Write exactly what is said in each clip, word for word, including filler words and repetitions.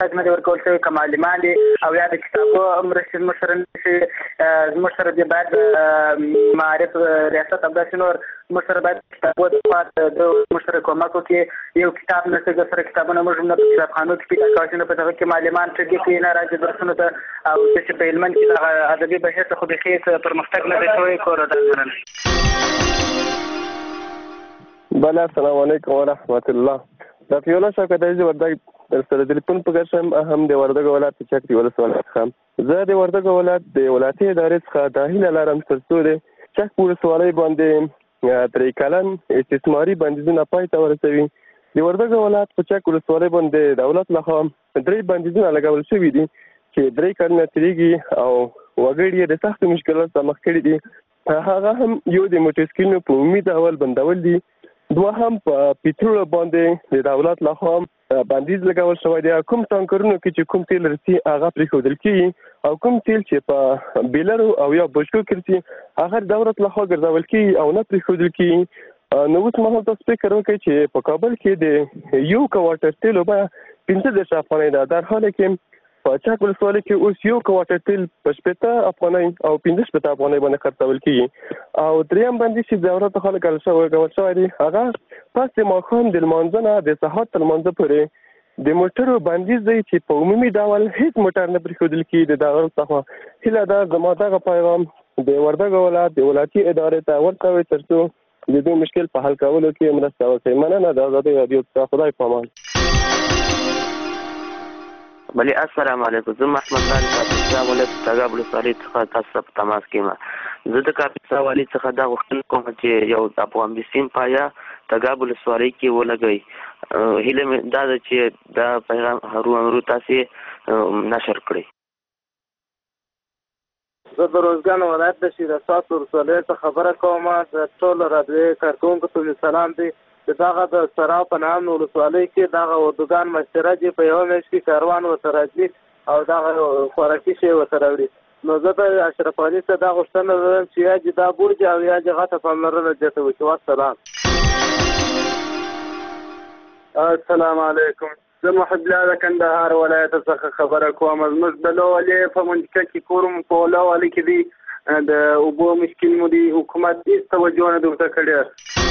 نه دی ورکول شوی، که معلمان دي او یا د کتابو مرستې زموږ سره نشي زموږ سره دې باید معارف ریاست همداسې نور زموږ سره باید کتابو د خوا د زموږ سره کومک وکړي. یو کتاب نشته د سره کتابونه موږ هم نه په کتابخانو کې پیدا کولی شو، نه په دغه کې معلمان ټګي کوي، نه راځي درسونو ته، او داسې په هلمند کې دغه ادبي بهیر ته خو بیخي هېڅ پرمختګ نه دی شوی. کور ودان بله، السلام علیکم ورحمت الله. ډاکټر یولا شوکت عزیز وردګ در سره تلیفون په ګر شم. هم د وردګ ولایت د چک د ولسوالۍ څخه زه د وردګ ولایت د ولایتي ادارې څخه دا هیله لرم تر څو د چک په ولسوالۍ باندې درې کلن استثماري بندیزونه پای ته ورسوي. د وردګ ولایت په چک ولسوالۍ باندې دولت لخوا درې بندیزونه لګول شوي دي چې درې کلونه تېرېږي او وګړي یې د سختو مشکلاتو سره مخ کړي دي. هغه هم یو د موټرسایکلونو په عمومي ډول بندول دي، دوهم په پیټرول باندې د دولت لخوا بندیز لګول شوی دی. کوم ټانکرونو کې چې کوم تیل رسي هغه پرېښودل کېږي او کوم تیل چې په بیلرو او یا بشکو کې رسي هغه د دولت لخوا ګرځول کېږي او نه پرېښودل کېږي. نو اوس مهال تاسو فکر وکړئ چې په کابل کې د یو کوارټر تیلو بیه پنځه دېرش افغانۍ ده، در حاله کې په چک ولسوالۍ کې اوس یو کوارټر تیل په شپېته افغانۍ او پنځه شپېته افغانۍ باندې خرڅول کېږي. او دریم بندیز چې د دولت لخوا لګول شوی دی هغه پس د ماښام د لمانځه نه د سهار تر لمانځه پورې د موټرو بندیز دی چې په عمومي ډول هیڅ موټر نه پرېښودل کېږي. د دولت څخه هیله ده زما دغه پیغام د وردګ ولایت د ولایتي ادارې ته ورسوئ تر څو د دې مشکل په حل کولو کې مرسته وکړي. مننه. د ازادۍ راډیو څخه خدای پامان. بله السلام علیکم. زه محمد علي کاپیسا ولایت تګاب ولسوالۍ څخه تاسو سره په تماس کې یم. زه د کاپیسا والي څخه دا غوښتنه کوم چې یو افغان بسیم پایا تګاب ولسوالۍ کې ولګوي. هیله مې دا ده چې دا پیغام هرو امرو تاسې نشر کړئ. زه د روزګان ولایت د شیر اساس ولسوالۍ څخه خبره کوم. د ټولو راډیوي کارکوونکو ته مې سلام دی. چې دغه د سراو په نام ولسوالۍ کې دغه اردوګان مشترک دي، په یوه میاشت کې کاروان ورته راځي او دغه خوراکي شی ورته راوړي. نو زه د اشرف علي څخه دا غوښتنه لرم چې یا دې دا بورجي او یا دې غټه پاملرنه دې ته وکړي. والسلام. السلام علیکم. زه محب الله د کندهار ولایت څخه خبره کوم. زموږ د لوولې په منطقه کې کورم په لوولې کې دي د اوبو مشکل مو دي، حکومت هېڅ توجه نه ده ورته کړې.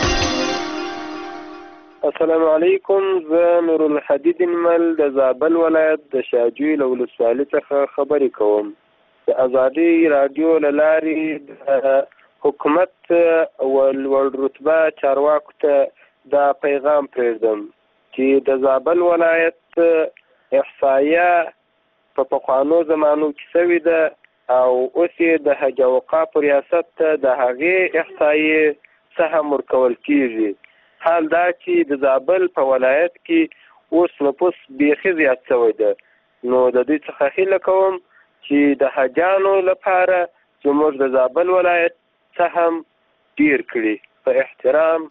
السلام علیکم. زه نور الحدید مل د زابل ولایت د شاجوی له ولسوالۍ څخه خبرې کوم. د ازادۍ راډیو له لارې د حکومت او لوړ رتبه چارواکو ته دا پیغام پرېږدم چې د زابل ولایت احصایه په پخوانو زمانو کې شوې ده او اوس یې د حج او اوقاف ریاست ته د هغې احصایې سهم ورکول کېږي. حال دا چې د زابل په ولایت کې اوس نفوس بیخي زیات شوی ده. نو د دې څخه هیله کوم چې د حجانو لپاره زموږ د زابل ولایت سهم ډیر کړي. په احترام.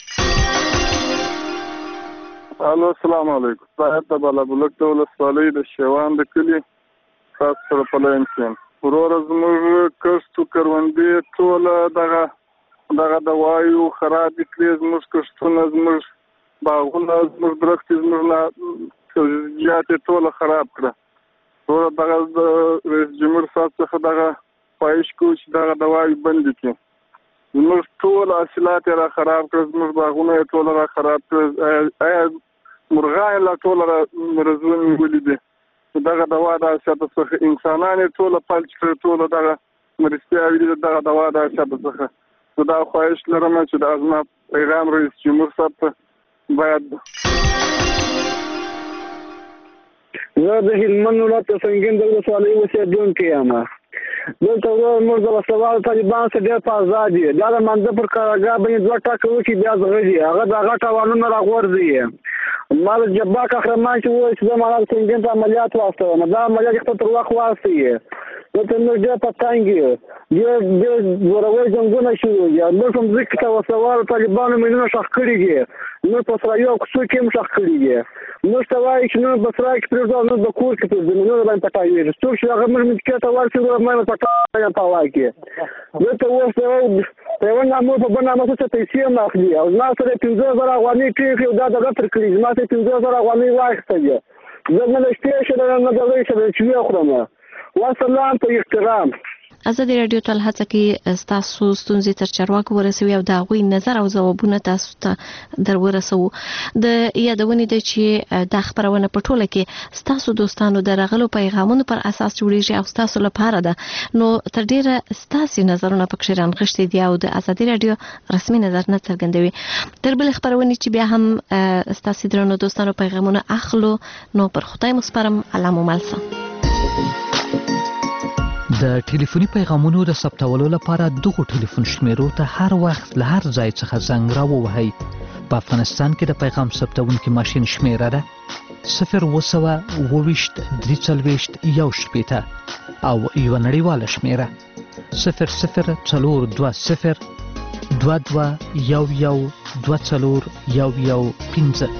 الو السلام علیکم. صاحب د بالابلوک د ولسوالۍ د شیوان د کلي خاص سره په لاین کې وروره زموږ کښتو کروندې ټوله دغه دغه د وایو خراب کړي. زموږ کښتونه زموږ باغونه زموږ درختې زموږ زیاتې ټوله خراب کړه. وروره دغه د رئیس جمهور صاحب څخه دغه خواهش کوو چې دغه د وایو بندې کړي. زموږ ټول حاصلات یې را خراب کړه، زموږ باغونه یې ټوله را خراب کړه. آیا مرغان یې لا ټوله را مرزونه نیولي دي. دغه دوا د حاصلاتو څخه انسانان یې ټوله فلج کړه، ټوله دغه مرستیاوې دي دغه دوا د حاصلاتو څخه. زه دا خواهش لرم چې دا زما پیغام رئیس جمهور صاحب ته باید. زه د هلمند ولایت د سنګین د ولسوالۍ اوسېدونکی یم. دلته ورور موږ د وسلوالو طالبانو څخه ډېر په ازاد دي. دا د منځه پر کارګاه باندې دوه ټاکه وکړي بیا زغږي هغه د هغه تاوانونه راغورځي. ما د جبار قهرمان چې وویل چې زه مانا د سنګین ته عملیات واستوم، دا عملیات یې خپل تر وخت واستوي. دلته موږ ډېر په تنګ یو، ډېر ډېر زوروي جنګونه شروع دي. موږ په مځکه کې وسلوالو طالبانو میلیونه ښخ کړي دي. موږ په سرایو او کوڅو کې هم ښخ کړي دي. موږ ته وایي چې موږ په سرای کې پرېږدو او موږ په کور کې پرېږدو، موږ باندې پټاوېږي. څوک چې هغه موږ مځکې ته ورسي موږ پټاوی په هوا کې. دلته اوس په یوه نامه په بل نامه څه پیسې هم اخلي او زما سره یې پنځه زره افغانۍ پرېښي او دا دغه تر کړي. زما سره یې پنځه زره افغانۍ واخیستلې. زه نه د شپې سره نه د ورځې سره چې خورم وسلام په احترام. ازادي رادیو تل هڅه کوي ستاسو ستونزې تر چارواکو ورسوي او د هغوی نظر او ځوابونه تاسو ته در ورسوو. د یادونې ده چې دا خپرونه په ټوله کې ستاسو دوستانو د راغلو پیغامونو پر اساس جوړیږي او ستاسو لپاره ده، نو تر ډیره ستاسو نظرونه پکې رانغښتي دي او د ازادي رادیو رسمي نظر نه څرګندوي. تر بل خپرونې چې بیا هم ستاسو درنو دوستانو پیغامونه اخلو، نو پر خدای مو سپارم. الله مو مل شه. د ټلیفوني پیغامونو د ثبتولو لپاره دغه ټلیفون شمیرو ته هر وخت له هر ځای څخه زنګ راووهئ. په افغانستان کې د پیغام ثبتونکي ماشین شمیره ده صفر اوه سوه اوه ویشت درې څلوېښت یو شپېته او یوه نړیواله شمیره صفر صفر څلور دوه صفر دوه دوه یو یو دوه څلور یو یو پنځه.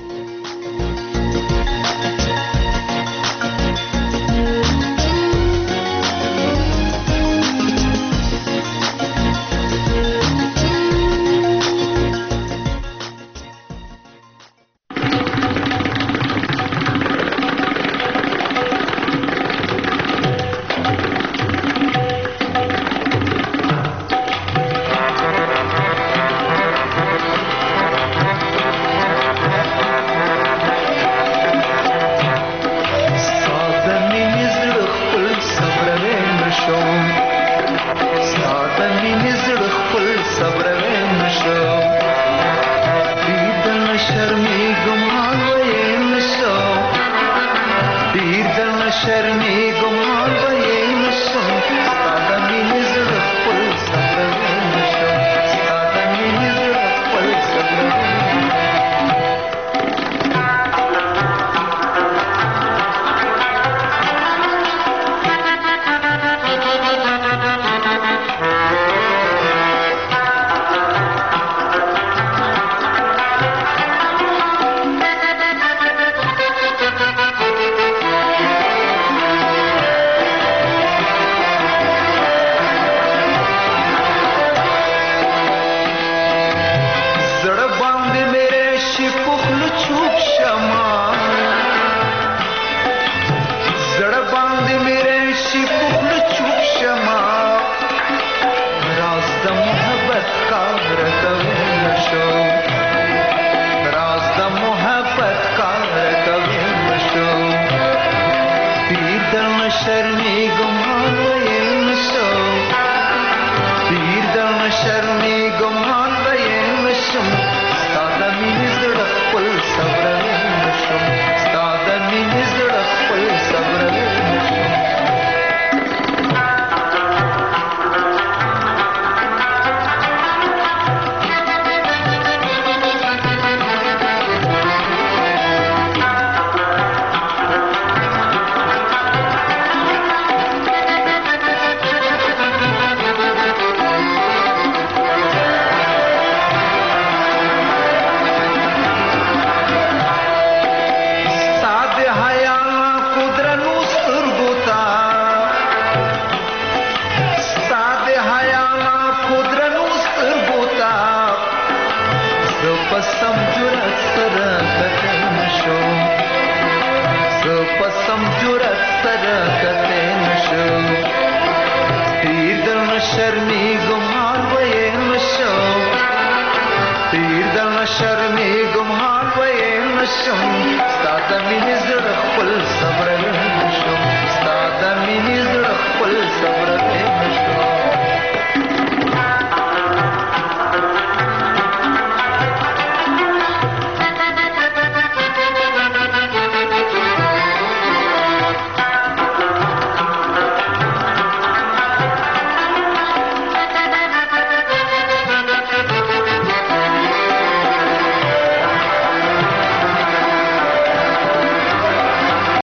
شرمېږم حال به یې نشم ستا د مینې زړه خپل صبروي